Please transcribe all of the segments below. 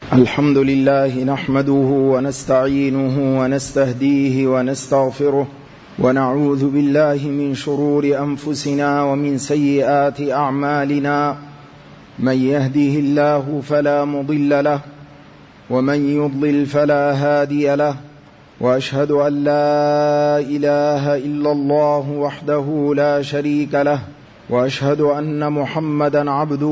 الحمد لله نحمده ونستعينه ونستهديه ونستغفره ونعوذ بالله من شرور أنفسنا ومن سيئات أعمالنا. من يهده الله فلا مضل له ومن يضلل فلا هادي له، وأشهد أن لا إله إلا الله وحده لا شريك له، وأشهد أن محمدًا عبده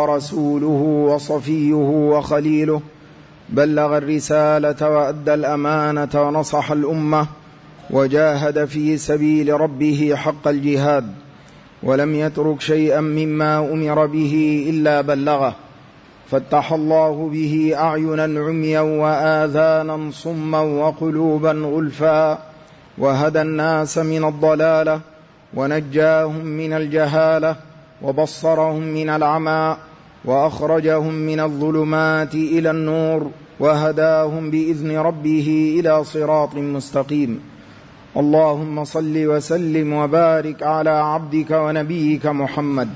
ورسوله وصفيه وخليله، بلغ الرسالة وأدى الأمانة ونصح الأمة وجاهد في سبيل ربه حق الجهاد، ولم يترك شيئا مما أمر به إلا بلغه، فتح الله به أعينا عميا وآذانا صما وقلوبا غلفا، وهدى الناس من الضلالة ونجاهم من الجهالة وبصرهم من العمى وأخرجهم من الظلمات إلى النور وهداهم بإذن ربه إلى صراط مستقيم. اللهم صل وسلم وبارك على عبدك ونبيك محمد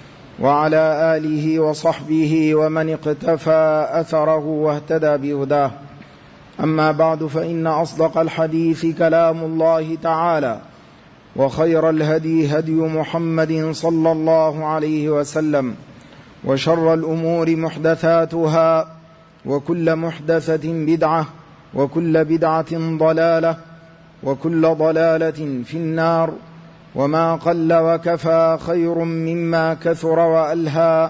وعلى آله وصحبه ومن اقتفى أثره واهتدى بهداه. أما بعد، فإن أصدق الحديث كلام الله تعالى، وخير الهدي هدي محمد صلى الله عليه وسلم، وشر الأمور محدثاتها، وكل محدثة بدعة، وكل بدعة ضلالة، وكل ضلالة في النار. وما قل وكفى خير مما كثر وألهى،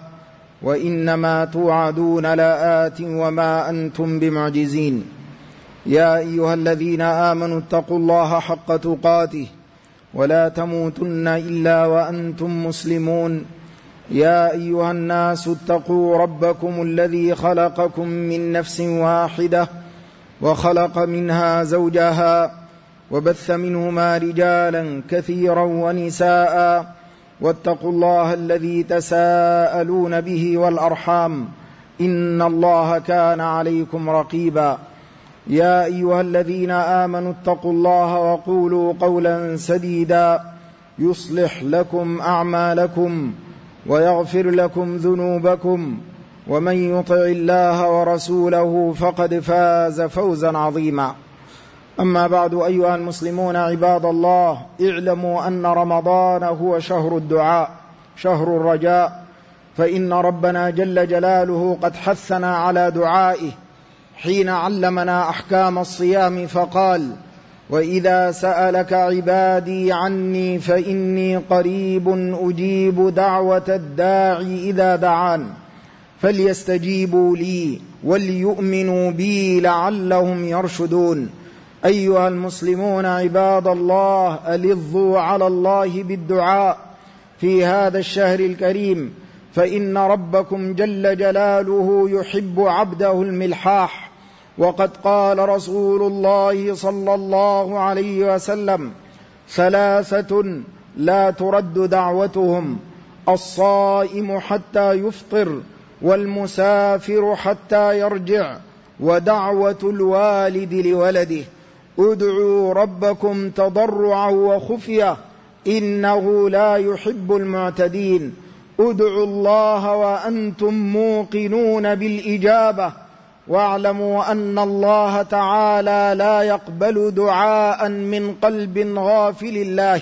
وإنما توعدون لآت وما أنتم بمعجزين. يا أيها الذين آمنوا اتقوا الله حق تقاته ولا تموتن إلا وأنتم مسلمون. يا أيها الناس اتقوا ربكم الذي خلقكم من نفس واحدة وخلق منها زوجها وبث منهما رجالا كثيرا ونساء، واتقوا الله الذي تساءلون به والأرحام، إن الله كان عليكم رقيبا. يا أيها الذين آمنوا اتقوا الله وقولوا قولا سديدا يصلح لكم أعمالكم ويغفر لكم ذنوبكم، ومن يطع الله ورسوله فقد فاز فوزا عظيما. أما بعد، أيها المسلمون عباد الله، اعلموا أن رمضان هو شهر الدعاء، شهر الرجاء، فإن ربنا جل جلاله قد حثنا على دعائه حين علمنا أحكام الصيام فقال: وإذا سألك عبادي عني فإني قريب أجيب دعوة الداعي إذا دعان فليستجيبوا لي وليؤمنوا بي لعلهم يرشدون. أيها المسلمون عباد الله، ألظوا على الله بالدعاء في هذا الشهر الكريم، فإن ربكم جل جلاله يحب عبده الملحاح. وقد قال رسول الله صلى الله عليه وسلم: ثلاثة لا ترد دعوتهم: الصائم حتى يفطر، والمسافر حتى يرجع، ودعوة الوالد لولده. ادعوا ربكم تضرعا وخفية إنه لا يحب المعتدين. ادعوا الله وأنتم موقنون بالإجابة، واعلموا أن الله تعالى لا يقبل دعاء من قلب غافل الله.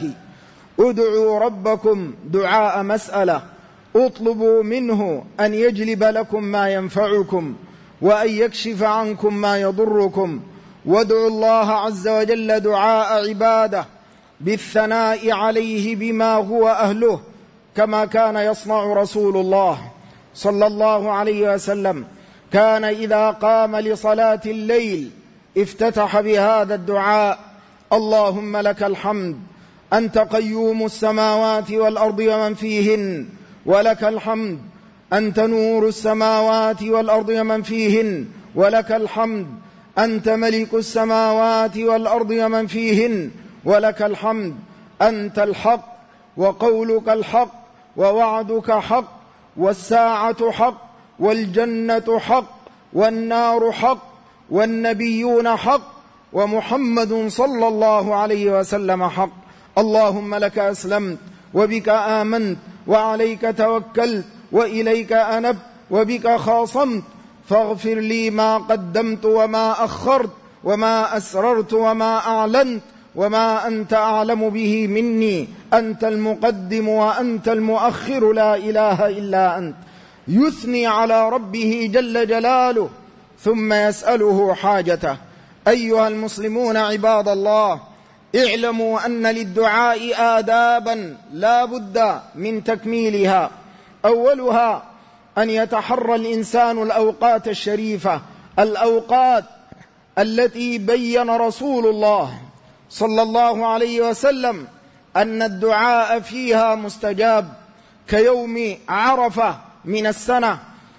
ادعوا ربكم دعاء مسألة، اطلبوا منه أن يجلب لكم ما ينفعكم وأن يكشف عنكم ما يضركم. وادعوا الله عز وجل دعاء عباده بالثناء عليه بما هو أهله، كما كان يصنع رسول الله صلى الله عليه وسلم. كان إذا قام لصلاة الليل افتتح بهذا الدعاء: اللهم لك الحمد، أنت قيوم السماوات والأرض ومن فيهن، ولك الحمد، أنت نور السماوات والأرض ومن فيهن، ولك الحمد، أنت ملك السماوات والأرض ومن فيهن، ولك الحمد، أنت الحق، وقولك الحق، ووعدك حق، والساعة حق، والجنة حق، والنار حق، والنبيون حق، ومحمد صلى الله عليه وسلم حق. اللهم لك أسلمت، وبك آمنت، وعليك توكلت، وإليك أنبت، وبك خاصمت، فاغفر لي ما قدمت وما أخرت وما أسررت وما أعلنت وما أنت أعلم به مني، أنت المقدم وأنت المؤخر، لا إله إلا أنت. يثني على ربه جل جلاله ثم يسأله حاجته. أيها المسلمون عباد الله، اعلموا أن للدعاء آدابا لا بد من تكميلها. أولها أن يتحرى الإنسان الأوقات الشريفة، الأوقات التي بين رسول الله صلى الله عليه وسلم أن الدعاء فيها مستجاب، كيوم عرفة من السنة،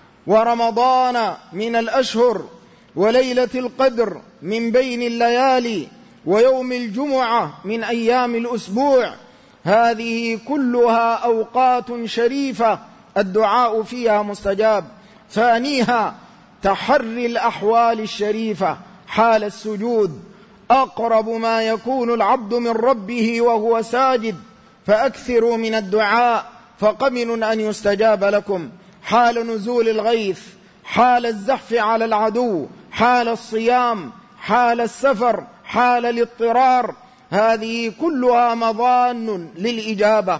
ورمضان من الأشهر، وليلة القدر من بين الليالي، ويوم الجمعة من أيام الأسبوع. هذه كلها أوقات شريفة الدعاء فيها مستجاب. ثانيها تحري الأحوال الشريفة حال السجود، أقرب ما يكون العبد من ربه وهو ساجد، فأكثروا من الدعاء فقمن أن يستجاب لكم. حال نزول الغيث، حال الزحف على العدو، حال الصيام، حال السفر، حال الاضطرار، هذه كلها مظان للإجابة.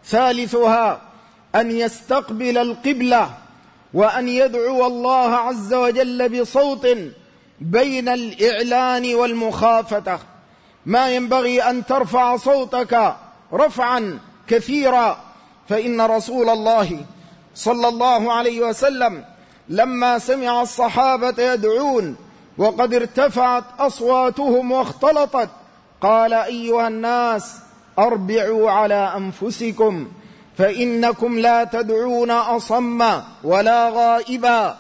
ثالثها أن يستقبل القبلة وأن يدعو الله عز وجل بصوت بين الإعلان والمخافتة. ما ينبغي أن ترفع صوتك رفعا كثيرا، فإن رسول الله صلى الله عليه وسلم لما سمع الصحابة يدعون وقد ارتفعت أصواتهم واختلطت، قال: أيها الناس، أربعوا على أنفسكم، فإنكم لا تدعون أصم ولا غائبا،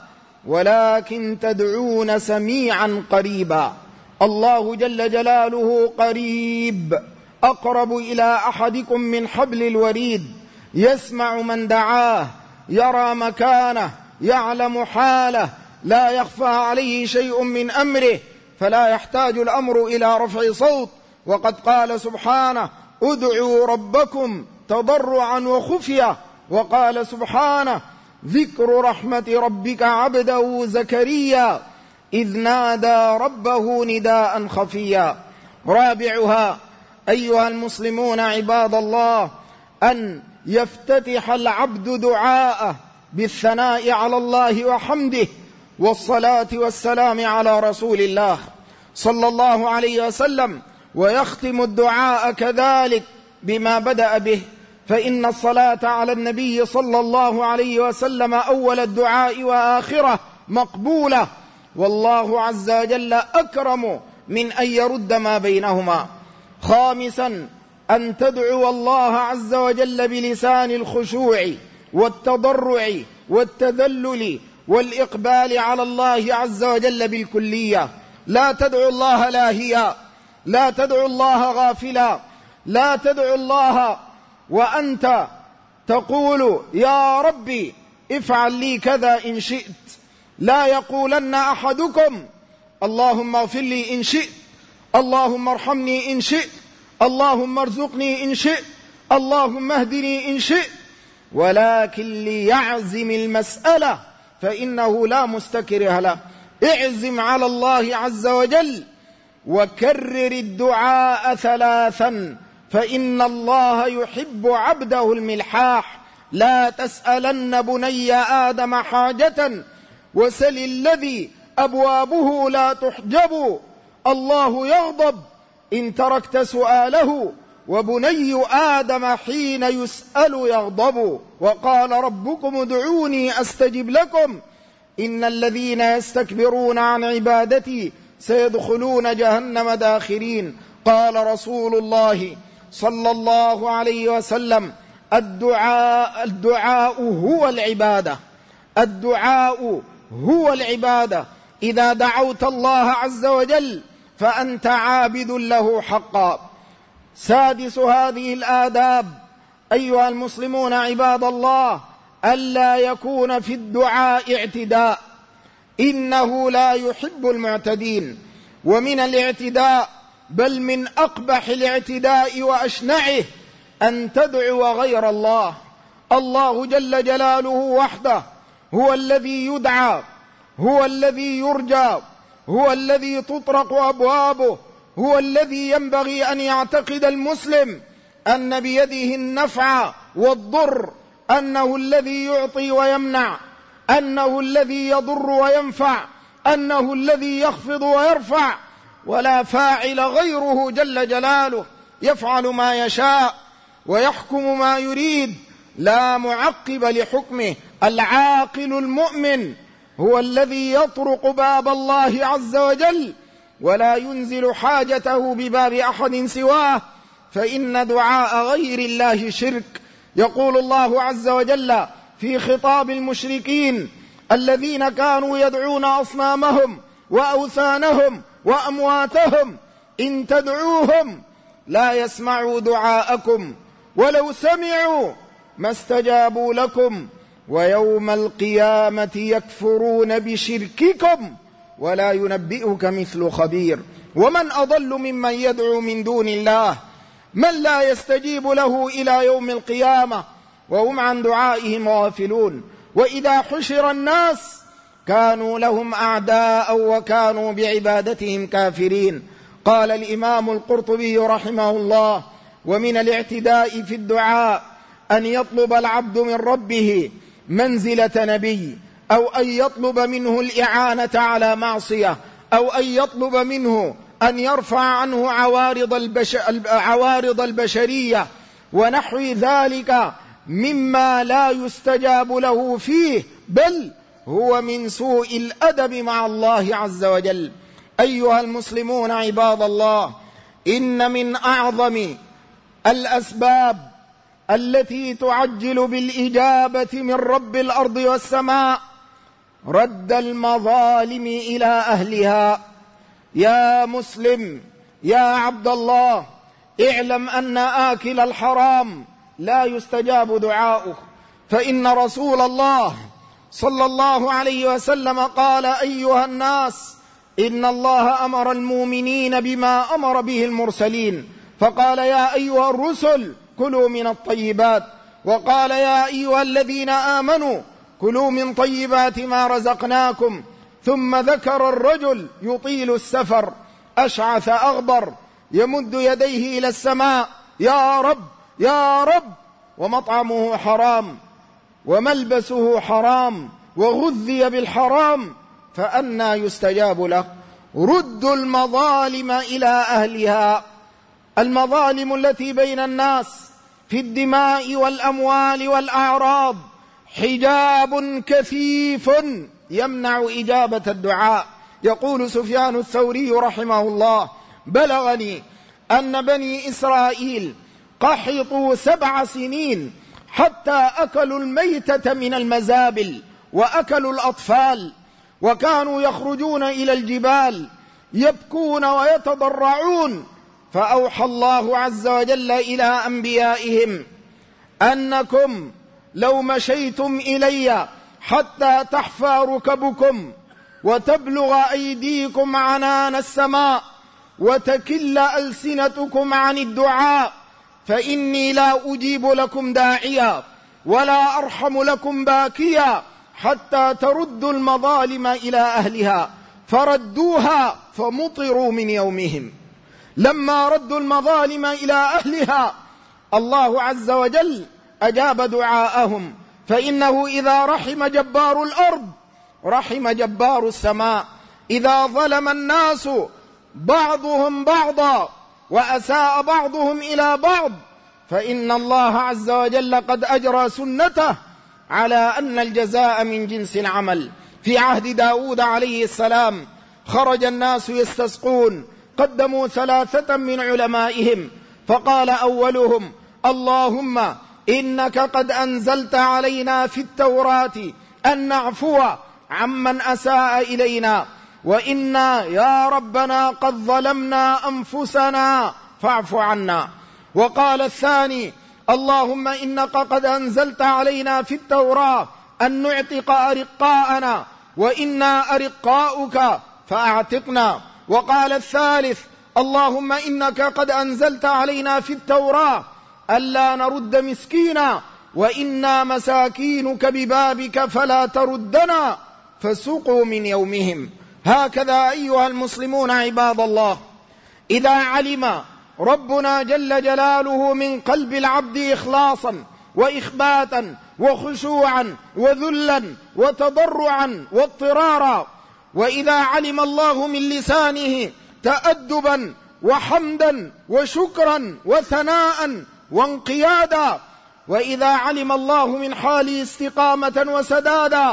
ولكن تدعون سميعا قريبا. الله جل جلاله قريب، أقرب إلى أحدكم من حبل الوريد، يسمع من دعاه، يرى مكانه، يعلم حاله، لا يخفى عليه شيء من أمره، فلا يحتاج الأمر إلى رفع صوت. وقد قال سبحانه: ادعوا ربكم تضرعا وخفية. وقال سبحانه: ذكر رحمة ربك عبده زكريا إذ نادى ربه نداء خفيا. رابعها أيها المسلمون عباد الله، أن يفتتح العبد دعاءه بالثناء على الله وحمده والصلاة والسلام على رسول الله صلى الله عليه وسلم، ويختم الدعاء كذلك بما بدأ به، فإن الصلاة على النبي صلى الله عليه وسلم أول الدعاء وآخره مقبولة، والله عز وجل أكرم من أن يرد ما بينهما. خامسا أن تدعو الله عز وجل بلسان الخشوع والتضرع والتذلل والإقبال على الله عز وجل بالكلية. لا تدعو الله لاهيا، لا تدعو الله غافلا، لا تدعو الله وأنت تقول: يا ربي افعل لي كذا إن شئت. لا يقولن أحدكم: اللهم اغفر لي إن شئت، اللهم ارحمني إن شئت، اللهم ارزقني إن شئت، اللهم اهدني إن شئت، ولكن ليعزم المسألة، فإنه لا مستكره له. اعزم على الله عز وجل وكرر الدعاء ثلاثا، فإن الله يحب عبده الملحاح. لا تسألن بني آدم حاجة وسل الذي أبوابه لا تحجب، الله يغضب إن تركت سؤاله، وبني آدم حين يسأل يغضب. وقال ربكم ادعوني أستجب لكم، إن الذين يستكبرون عن عبادتي سيدخلون جهنم داخرين. قال رسول الله صلى الله عليه وسلم: الدعاء هو العبادة، الدعاء هو العبادة. إذا دعوت الله عز وجل فأنت عابد له حقا. سادس هذه الآداب أيها المسلمون عباد الله، ألا يكون في الدعاء اعتداء، إنه لا يحب المعتدين. ومن الاعتداء، بل من أقبح الاعتداء وأشنعه، أن تدعو غير الله. الله جل جلاله وحده هو الذي يدعى، هو الذي يرجى، هو الذي تطرق أبوابه، هو الذي ينبغي أن يعتقد المسلم أن بيده النفع والضر، أنه الذي يعطي ويمنع، أنه الذي يضر وينفع، أنه الذي يخفض ويرفع، ولا فاعل غيره جل جلاله، يفعل ما يشاء ويحكم ما يريد، لا معقب لحكمه. العاقل المؤمن هو الذي يطرق باب الله عز وجل ولا ينزل حاجته بباب أحد سواه، فإن دعاء غير الله شرك. يقول الله عز وجل في خطاب المشركين الذين كانوا يدعون أصنامهم وأوثانهم وأمواتهم: إن تدعوهم لا يسمعوا دعاءكم ولو سمعوا ما استجابوا لكم ويوم القيامة يكفرون بشرككم ولا ينبئك مثل خبير. ومن أضل ممن يدعو من دون الله من لا يستجيب له إلى يوم القيامة وهم عن دعائهم غافلون. وإذا حشر الناس كانوا لهم أعداء وكانوا بعبادتهم كافرين. قال الإمام القرطبي رحمه الله: ومن الاعتداء في الدعاء أن يطلب العبد من ربه منزلة نبي، أو أن يطلب منه الإعانة على معصية، أو أن يطلب منه أن يرفع عنه عوارض البشرية ونحو ذلك مما لا يستجاب له فيه، بل هو من سوء الأدب مع الله عز وجل. أيها المسلمون عباد الله، إن من أعظم الأسباب التي تعجل بالإجابة من رب الأرض والسماء رد المظالم إلى أهلها. يا مسلم، يا عبد الله، اعلم أن آكل الحرام لا يستجاب دعاؤه، فإن رسول الله صلى الله عليه وسلم قال: أيها الناس، إن الله أمر المؤمنين بما أمر به المرسلين، فقال: يا أيها الرسل كلوا من الطيبات، وقال: يا أيها الذين آمنوا كلوا من طيبات ما رزقناكم. ثم ذكر الرجل يطيل السفر أشعث أغبر يمد يديه إلى السماء: يا رب يا رب، ومطعمه حرام وملبسه حرام وغذي بالحرام، فأنى يستجاب له؟ ردوا المظالم إلى أهلها. المظالم التي بين الناس في الدماء والأموال والأعراض حجاب كثيف يمنع إجابة الدعاء. يقول سفيان الثوري رحمه الله: بلغني أن بني إسرائيل قحطوا 7 سنين حتى أكلوا الميتة من المزابل وأكلوا الأطفال، وكانوا يخرجون إلى الجبال يبكون ويتضرعون، فأوحى الله عز وجل إلى أنبيائهم: أنكم لو مشيتم إلي حتى تحفى ركبكم وتبلغ أيديكم عنان السماء وتكل ألسنتكم عن الدعاء، فإني لا أجيب لكم داعيا ولا أرحم لكم باكيا حتى تردوا المظالم إلى أهلها. فردوها فمطروا من يومهم. لما ردوا المظالم إلى أهلها الله عز وجل أجاب دعاءهم، فإنه إذا رحم جبار الأرض رحم جبار السماء. إذا ظلم الناس بعضهم بعضا وأساء بعضهم إلى بعض فإن الله عز وجل قد أجرى سنته على أن الجزاء من جنس العمل. في عهد داود عليه السلام خرج الناس يستسقون، قدموا 3 من علمائهم، فقال أولهم: اللهم إنك قد أنزلت علينا في التوراة أن نعفو عمن أساء إلينا، وإنا يا ربنا قد ظلمنا أنفسنا فاعف عنا. وقال الثاني: اللهم إنك قد أنزلت علينا في التوراة أن نعتق أرقاءنا، وإنا أرقاؤك فأعتقنا. وقال الثالث: اللهم إنك قد أنزلت علينا في التوراة ألا نرد مسكينا، وإنا مساكينك ببابك فلا تردنا فسقوا من يومهم. هكذا أيها المسلمون عباد الله، إذا علم ربنا جل جلاله من قلب العبد إخلاصا وإخباتا وخشوعا وذلا وتضرعا واضطرارا، وإذا علم الله من لسانه تأدبا وحمدا وشكرا وثناء وانقيادا، وإذا علم الله من حاله استقامة وسدادا،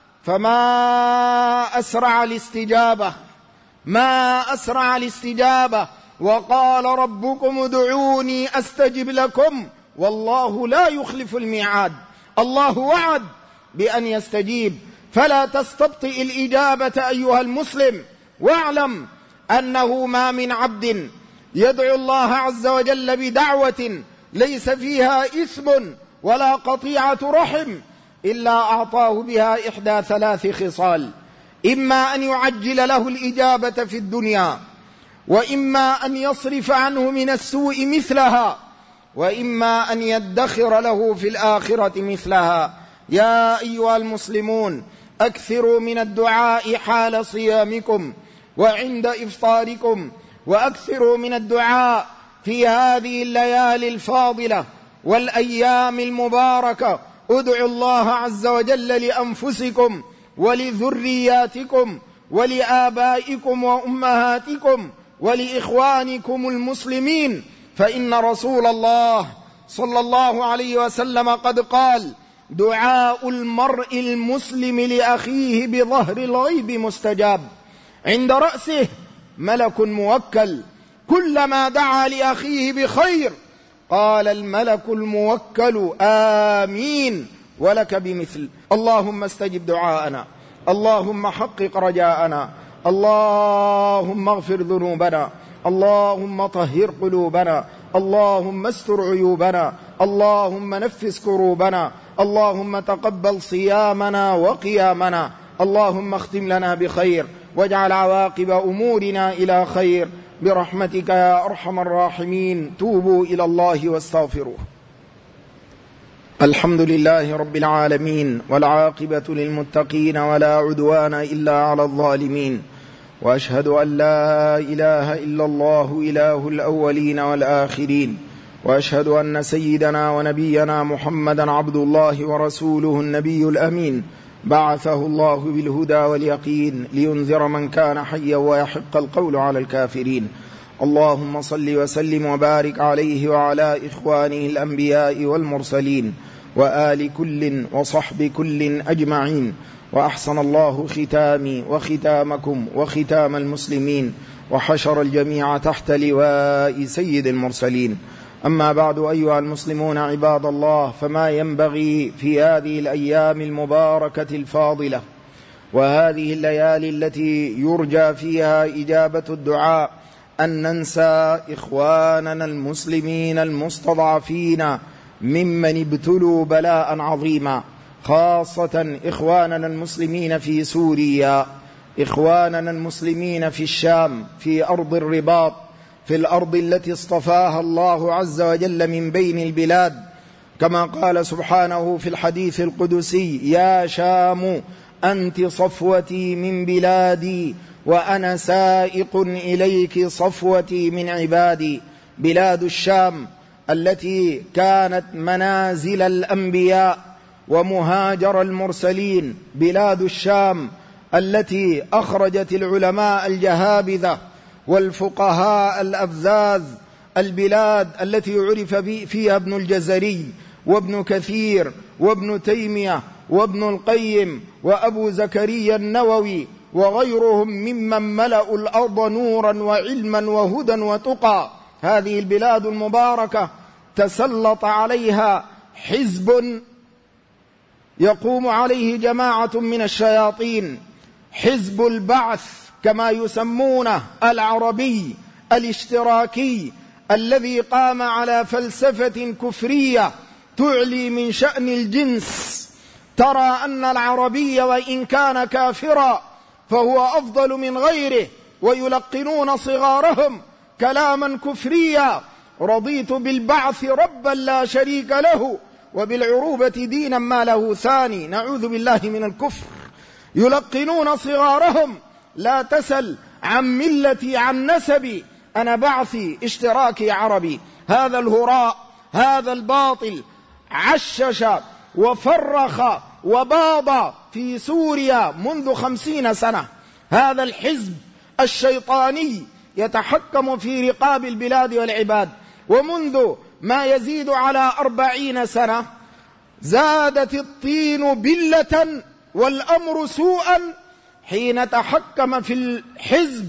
فما أسرع الاستجابة، ما أسرع الاستجابة. وقال ربكم ادعوني أستجب لكم، والله لا يخلف الميعاد. الله وعد بأن يستجيب، فلا تستبطئ الإجابة أيها المسلم، واعلم أنه ما من عبد يدعو الله عز وجل بدعوة ليس فيها إثم ولا قطيعة رحم إلا أعطاه بها إحدى ثلاث خصال: إما أن يعجل له الإجابة في الدنيا، وإما أن يصرف عنه من السوء مثلها، وإما أن يدخر له في الآخرة مثلها. يا أيها المسلمون، أكثروا من الدعاء حال صيامكم وعند إفطاركم، وأكثروا من الدعاء في هذه الليالي الفاضلة والأيام المباركة. ادعوا الله عز وجل لأنفسكم ولذرياتكم ولآبائكم وأمهاتكم ولإخوانكم المسلمين، فإن رسول الله صلى الله عليه وسلم قد قال: دعاء المرء المسلم لأخيه بظهر الغيب مستجاب، عند رأسه ملك موكل، كلما دعا لأخيه بخير قال الملك الموكل آمين ولك بمثل. اللهم استجب دعاءنا، اللهم حقق رجاءنا، اللهم اغفر ذنوبنا، اللهم طهر قلوبنا، اللهم استر عيوبنا، اللهم نفس كروبنا، اللهم تقبل صيامنا وقيامنا، اللهم اختم لنا بخير واجعل عواقب أمورنا إلى خير برحمتك يا أرحم الراحمين. توبوا إلى الله واستغفروه. الحمد لله رب العالمين، والعاقبة للمتقين ولا عدوان إلا على الظالمين، وأشهد أن لا إله إلا الله إله الأولين والآخرين، وأشهد أن سيدنا ونبينا محمدا عبد الله ورسوله النبي الأمين، بعثه الله بالهدى واليقين لينذر من كان حيا ويحق القول على الكافرين. اللهم صل وسلم وبارك عليه وعلى إخوانه الأنبياء والمرسلين وآل كل وصحب كل أجمعين. وأحسن الله ختامي وختامكم وختام المسلمين، وحشر الجميع تحت لواء سيد المرسلين. أما بعد، أيها المسلمون عباد الله، فما ينبغي في هذه الأيام المباركة الفاضلة وهذه الليالي التي يرجى فيها إجابة الدعاء أن ننسى إخواننا المسلمين المستضعفين ممن ابتلوا بلاء عظيما، خاصة إخواننا المسلمين في سوريا، إخواننا المسلمين في الشام، في أرض الرباط، في الأرض التي اصطفاها الله عز وجل من بين البلاد، كما قال سبحانه في الحديث القدسي: يا شام أنت صفوتي من بلادي وأنا سائق إليك صفوتي من عبادي. بلاد الشام التي كانت منازل الأنبياء ومهاجر المرسلين، بلاد الشام التي أخرجت العلماء الجهابذة والفقهاء الأفذاذ، البلاد التي عرف فيها ابن الجزري وابن كثير وابن تيمية وابن القيم وأبو زكريا النووي وغيرهم ممن ملأوا الأرض نورا وعلما وهدى وتقى. هذه البلاد المباركة تسلط عليها حزب يقوم عليه جماعة من الشياطين، حزب البعث كما يسمونه، العربي الاشتراكي، الذي قام على فلسفة كفرية تعلي من شأن الجنس. ترى أن العربي وإن كان كافرا فهو أفضل من غيره، ويلقنون صغارهم كلاما كفريا: رضيت بالبعث ربا لا شريك له وبالعروبة دينا ما له ثاني. نعوذ بالله من الكفر. يلقنون صغارهم: لا تسل عن ملتي عن نسبي، أنا بعثي اشتراكي عربي. هذا الهراء، هذا الباطل عشش وفرخ وباض في سوريا منذ 50 سنة. هذا الحزب الشيطاني يتحكم في رقاب البلاد والعباد، ومنذ ما يزيد على 40 سنة زادت الطين بلة والأمر سوءا حين تحكم في الحزب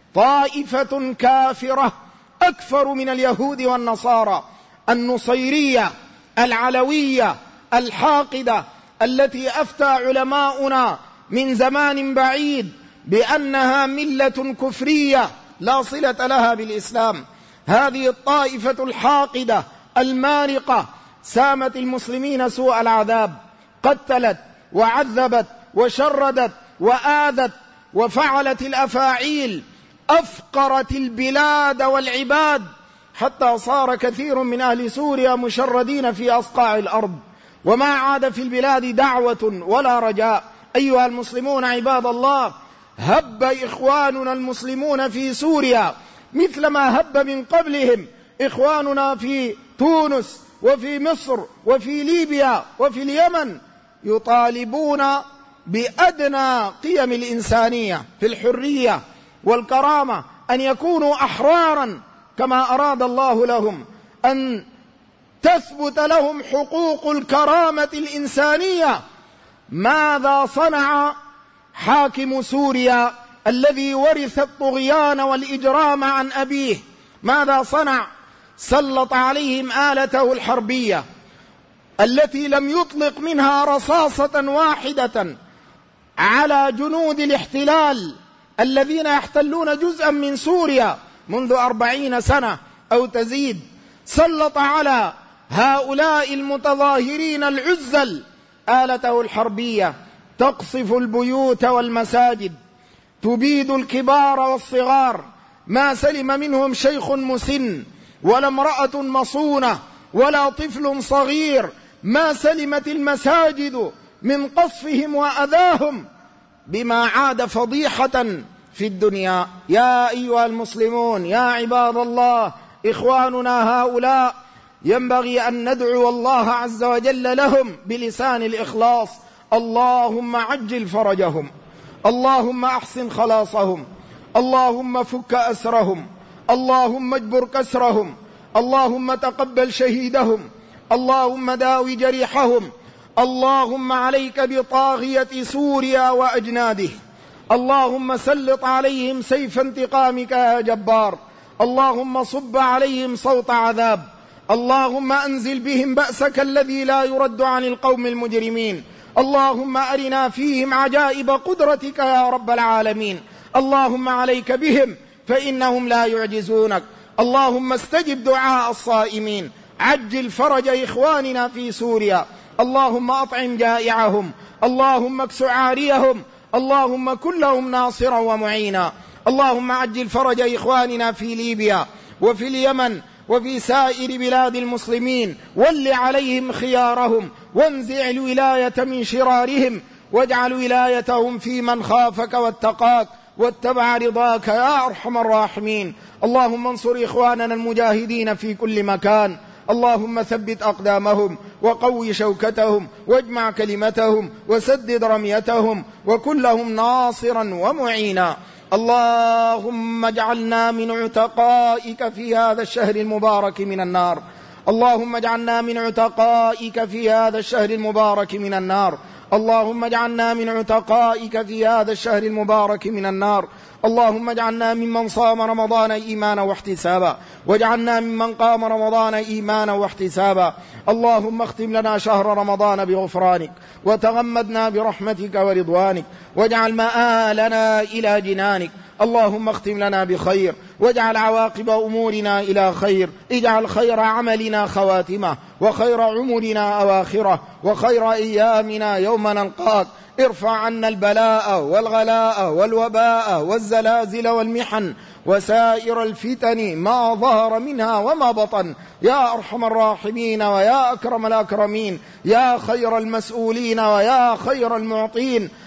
طائفة كافرة أكثر من اليهود والنصارى، النصيرية العلوية الحاقدة، التي أفتى علماؤنا من زمان بعيد بأنها ملة كفرية لا صلة لها بالإسلام. هذه الطائفة الحاقدة المارقة سامت المسلمين سوء العذاب، قتلت وعذبت وشردت وآذت وفعلت الأفاعيل، أفقرت البلاد والعباد، حتى صار كثير من أهل سوريا مشردين في أصقاع الأرض، وما عاد في البلاد دعوة ولا رجاء. أيها المسلمون عباد الله، هب إخواننا المسلمون في سوريا مثلما هب من قبلهم إخواننا في تونس وفي مصر وفي ليبيا وفي اليمن، يطالبون بأدنى قيم الإنسانية في الحرية والكرامة، أن يكونوا أحرارا كما أراد الله لهم، أن تثبت لهم حقوق الكرامة الإنسانية. ماذا صنع حاكم سوريا الذي ورث الطغيان والإجرام عن أبيه؟ ماذا صنع؟ سلط عليهم آلته الحربية التي لم يطلق منها رصاصة واحدة على جنود الاحتلال الذين يحتلون جزءا من سوريا منذ 40 سنة أو تزيد. سلط على هؤلاء المتظاهرين العزل آلته الحربية، تقصف البيوت والمساجد، تبيد الكبار والصغار، ما سلم منهم شيخ مسن ولا امرأة مصونة ولا طفل صغير، ما سلمت المساجد من قصفهم وأذاهم، بما عاد فضيحة في الدنيا. يا أيها المسلمون، يا عباد الله، إخواننا هؤلاء ينبغي أن ندعو الله عز وجل لهم بلسان الإخلاص: اللهم عجل فرجهم، اللهم أحسن خلاصهم، اللهم فك أسرهم، اللهم اجبر كسرهم، اللهم تقبل شهيدهم، اللهم داوي جريحهم، اللهم عليك بطاغية سوريا وأجناده، اللهم سلط عليهم سيف انتقامك يا جبار، اللهم صب عليهم صوت عذاب، اللهم أنزل بهم بأسك الذي لا يرد عن القوم المجرمين، اللهم أرنا فيهم عجائب قدرتك يا رب العالمين، اللهم عليك بهم فإنهم لا يعجزونك، اللهم استجب دعاء الصائمين، عجل فرج إخواننا في سوريا، اللهم أطعم جائعهم، اللهم اكس عاريهم، اللهم كن لهم ناصرا ومعينا، اللهم عجل فرج إخواننا في ليبيا وفي اليمن وفي سائر بلاد المسلمين، ول عليهم خيارهم، وانزع الولاية من شرارهم، واجعل ولايتهم في من خافك واتقاك واتبع رضاك يا أرحم الراحمين. اللهم انصر إخواننا المجاهدين في كل مكان، اللهم ثبت أقدامهم وقوي شوكتهم واجمع كلمتهم وسدد رميتهم وكن لهم ناصرا ومعينا. اللهم اجعلنا من عتقائك في هذا الشهر المبارك من النار، اللهم اجعلنا من عتقائك في هذا الشهر المبارك من النار، اللهم اجعلنا من عتقائك في هذا الشهر المبارك من النار، اللهم اجعلنا ممن صام رمضان إيمانا واحتسابا، واجعلنا ممن قام رمضان إيمانا واحتسابا. اللهم اختم لنا شهر رمضان بغفرانك، وتغمدنا برحمتك ورضوانك، واجعل مآلنا إلى جنانك. اللهم اختم لنا بخير، واجعل عواقب أمورنا إلى خير، اجعل خير عملنا خواتمه، وخير عمرنا أواخره، وخير أيامنا يوم نلقاك. ارفع عنا البلاء والغلاء والوباء والزلازل والمحن وسائر الفتن ما ظهر منها وما بطن، يا أرحم الراحمين ويا أكرم الأكرمين، يا خير المسؤولين ويا خير المعطين.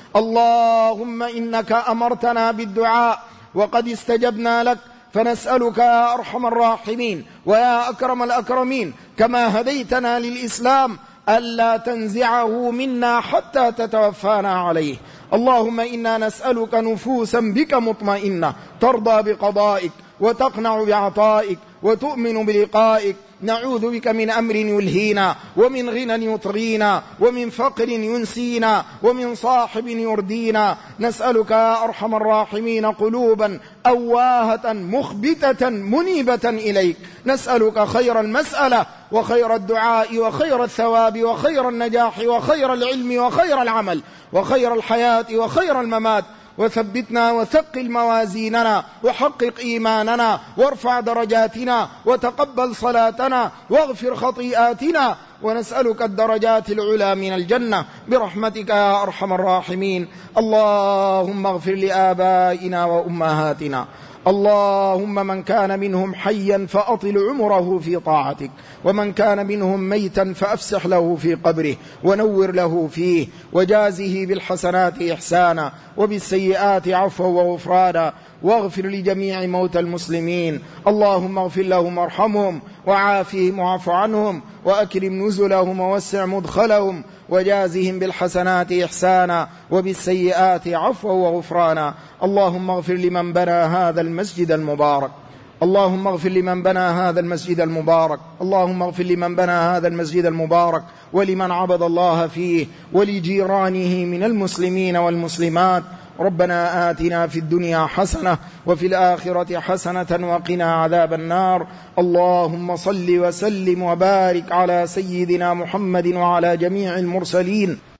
اللهم إنك أمرتنا بالدعاء وقد استجبنا لك، فنسألك يا أرحم الراحمين ويا أكرم الأكرمين كما هديتنا للإسلام ألا تنزعه منا حتى تتوفانا عليه. اللهم إنا نسألك نفوسا بك مطمئنة ترضى بقضائك وتقنع بعطائك وتؤمن بلقائك. نعوذ بك من أمر يلهينا، ومن غنى يطغينا، ومن فقر ينسينا، ومن صاحب يردينا. نسألك يا أرحم الراحمين قلوبا أواهة مخبتة منيبة إليك. نسألك خير المسألة وخير الدعاء وخير الثواب وخير النجاح وخير العلم وخير العمل وخير الحياة وخير الممات. وثبتنا وثقل موازيننا وحقق إيماننا وارفع درجاتنا وتقبل صلاتنا واغفر خطيئاتنا. ونسألك الدرجات العلى من الجنة برحمتك يا أرحم الراحمين. اللهم اغفر لآبائنا وأمهاتنا. اللهم من كان منهم حيا فأطل عمره في طاعتك، ومن كان منهم ميتا فأفسح له في قبره ونور له فيه، وجازه بالحسنات إحسانا وبالسيئات عفوا وغفرانا. واغفر لجميع موتى المسلمين. اللهم اغفر لهم وارحمهم وعافهم واعف عنهم وأكرم نزلهم ووسع مدخلهم، وجازهم بالحسنات إحسانا وبالسيئات عفوا وغفرانا. اللهم اغفر لمن بنى هذا المسجد المبارك. اللهم اغفر لمن بنى هذا المسجد المبارك. اللهم اغفر لمن بنى هذا المسجد المبارك ولمن عبد الله فيه ولجيرانه من المسلمين والمسلمات. ربنا آتنا في الدنيا حسنة وفي الآخرة حسنة وقنا عذاب النار. اللهم صل وسلم وبارك على سيدنا محمد وعلى جميع المرسلين.